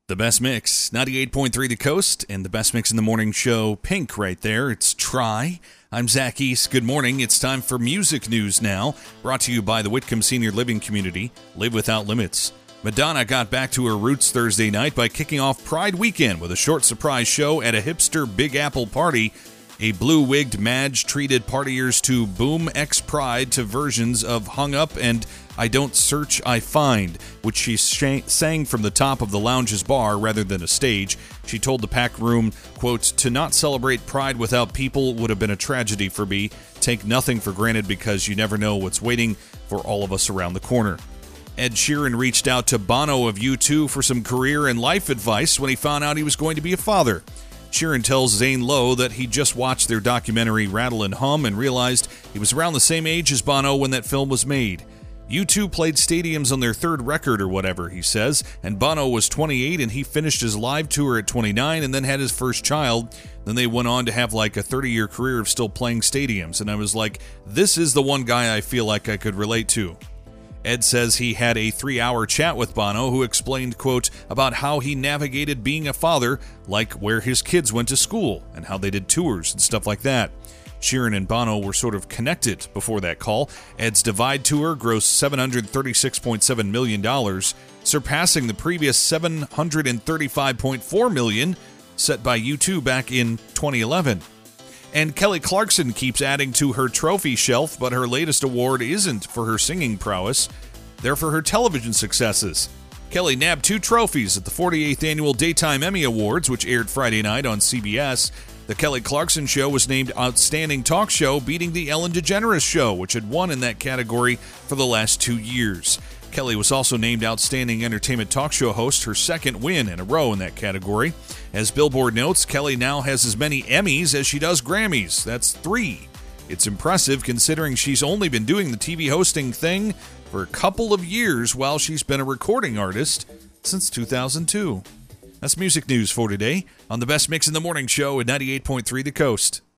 The Best Mix, 98.3 The Coast, and The Best Mix in the Morning Show, Pink right there. It's Try. I'm Zach East. Good morning. It's time for music news now, brought to you by the Whitcomb Senior Living Community. Live without limits. Madonna got back to her roots Thursday night by kicking off Pride Weekend with a short surprise show at a hipster Big Apple party. A blue-wigged Madge treated partiers to Boom X Pride to versions of Hung Up and I Don't Search, I Find, which she sang from the top of the lounge's bar rather than a stage. She told the packed room, quote, "To not celebrate Pride without people would have been a tragedy for me. Take nothing for granted because you never know what's waiting for all of us around the corner." Ed Sheeran reached out to Bono of U2 for some career and life advice when he found out he was going to be a father. Sheeran tells Zane Lowe that he just watched their documentary Rattle and Hum and realized he was around the same age as Bono when that film was made. U2 played stadiums on their third record or whatever, he says, and Bono was 28 and he finished his live tour at 29 and then had his first child. Then they went on to have like a 30-year career of still playing stadiums, and I was like, this is the one guy I feel like I could relate to. Ed says he had a 3-hour chat with Bono who explained, quote, about how he navigated being a father, like where his kids went to school and how they did tours and stuff like that. Sheeran and Bono were sort of connected before that call. Ed's Divide tour grossed $736.7 million, surpassing the previous $735.4 million set by U2 back in 2011. And Kelly Clarkson keeps adding to her trophy shelf, but her latest award isn't for her singing prowess. They're for her television successes. Kelly nabbed 2 trophies at the 48th Annual Daytime Emmy Awards, which aired Friday night on CBS. The Kelly Clarkson Show was named Outstanding Talk Show, beating The Ellen DeGeneres Show, which had won in that category for the last 2 years. Kelly was also named Outstanding Entertainment Talk Show Host, her second win in a row in that category. As Billboard notes, Kelly now has as many Emmys as she does Grammys. That's 3. It's impressive considering she's only been doing the TV hosting thing for a couple of years while she's been a recording artist since 2002. That's music news for today on the Best Mix in the Morning Show at 98.3 The Coast.